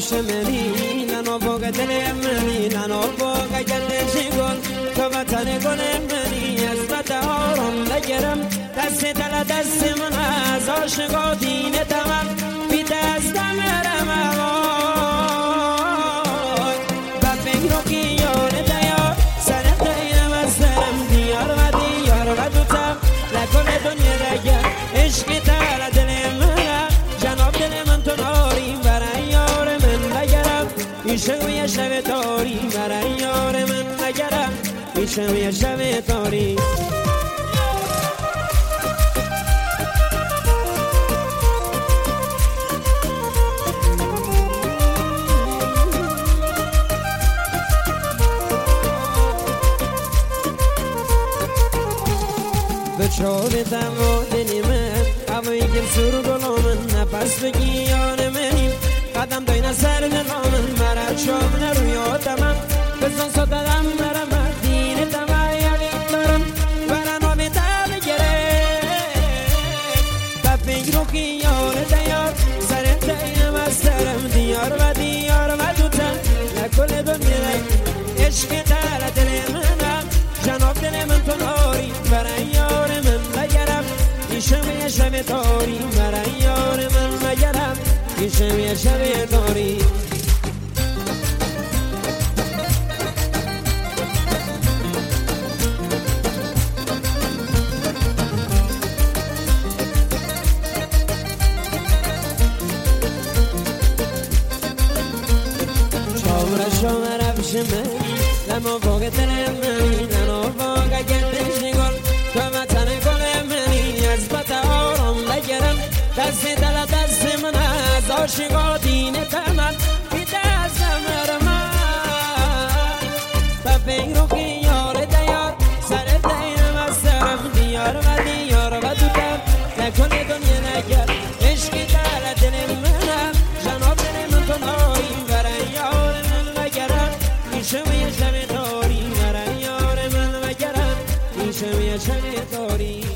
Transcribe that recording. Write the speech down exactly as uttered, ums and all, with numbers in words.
رفش منی ننو باگ دل منی ننو باگ گردش گل تو وطن گل منی از بطارم نگرم دست دل دست من از عاشقا دین تمام بی دست مرم آوای و فکر و کیان دیار سرم دینم از سرم دیار و دیار و دوتم لکن دنیا دگر عشق تر دل من جناب دل من تو ناری برای یار من نگرم ایشم یه شب تاری برای یار من نگرم ایشم یه شب تاری بچه دم و دلی من هوایی گل سر دلو من نفس بگیان منیم قدم داین سر دلو من مرد شام نرویات من بزن صدام مرم دین تمایلی مرم برن آبی تر گره و فکر و کیان دیار سرم داینم از سرم دیار و دیار و دوتن لکل دنیا عشق در دل منم جناب دل من تو ناری برای یار من نگرم ایشم یه شب تاری برای یار من نگرم ایشم یه شب تاری شاور شاور افش منی لما باگ دل منی لما باگ گردش گل تو وطن گل منی از بطارم نگرم دست دل دست من از عاشقا دین تمام بی دست مرم و فکر و خیال دیار سر دینم از سرم دیار و دیار و دوتم نکن دنیا نگر عشق در دل منم جناب دل من تو ناری برای یار من نگرم ایشم یه شب تاری برای یار من نگرم ایشم یه شب تاری